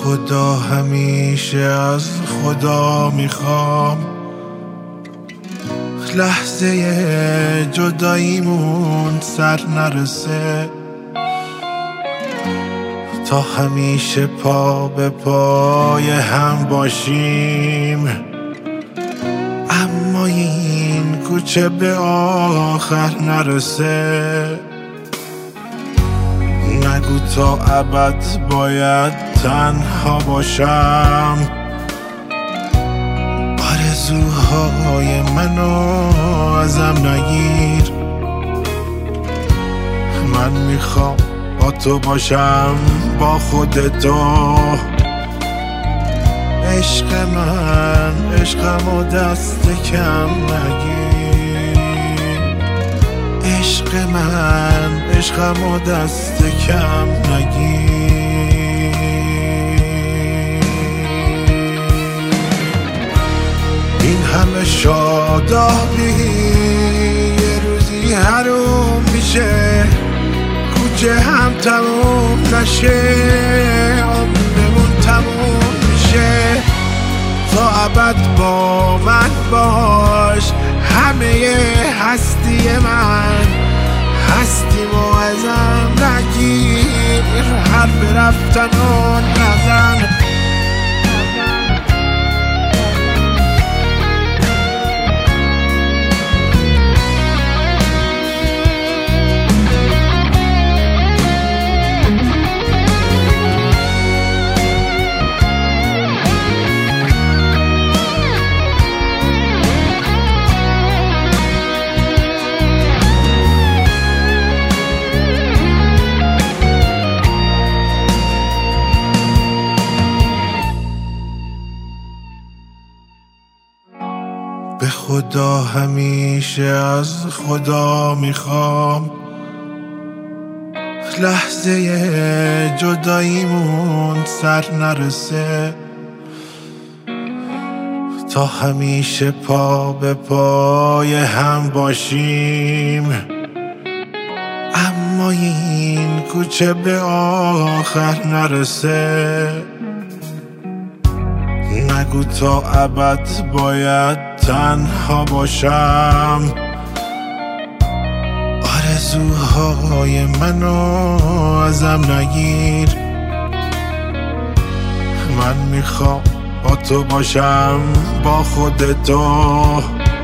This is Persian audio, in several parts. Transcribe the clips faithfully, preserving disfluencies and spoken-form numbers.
خدا همیشه از خدا میخوام لحظه جداییمون سر نرسه، تا همیشه پا به پای هم باشیم، اما این کوچه به آخر نرسه. نگو تا ابد باید تنها باشم، آرزوهای منو ازم نگیر. من میخوام با تو باشم، با خودتو. عشق من عشقمو دست کم نگیر، عشق من عشقمو دست کم نگیر. این همه شادابی یه روزی حروم میشه، کوچه هم تموم نشه، عمرمون تموم میشه. تا ابد با من باش، همه هستی من، هستیمو ازم نگیر، حرف رفتن و نزن. به خدا همیشه از خدا میخوام لحظه جداییمون سر نرسه، تا همیشه پا به پای هم باشیم، اما این کوچه به آخر نرسه. نگو تا ابد باید تنها باشم، آرزوهای منو ازم نگیر. من میخوام با تو باشم، با خودتو.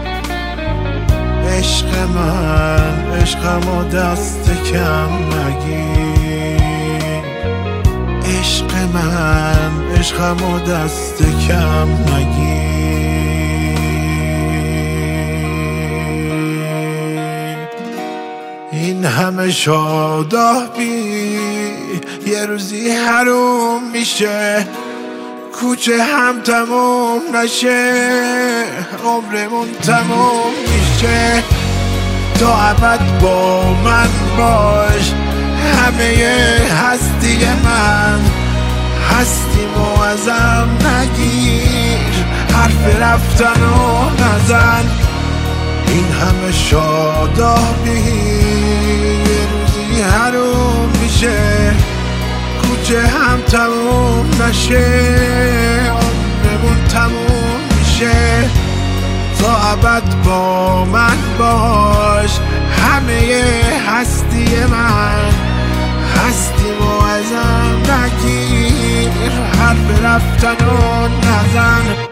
عشق من عشقمو دست کم نگیر، عشق من عشقمو دست کم نگیر. این همه شادابی یه روزی حروم میشه، کوچه هم تموم نشه، عمرمون تموم میشه. تا ابد با من باش، همه هستی من، هستیمو ازم نگیر، حرف رفتن و نزن. این همه شادابی یه روزی حروم میشه، کوچه هم تموم نشه، عمرمون تموم میشه. تا ابد با من باش، همه هستی من، هستیمو ازم نگیر، حرف رفتن و نزن.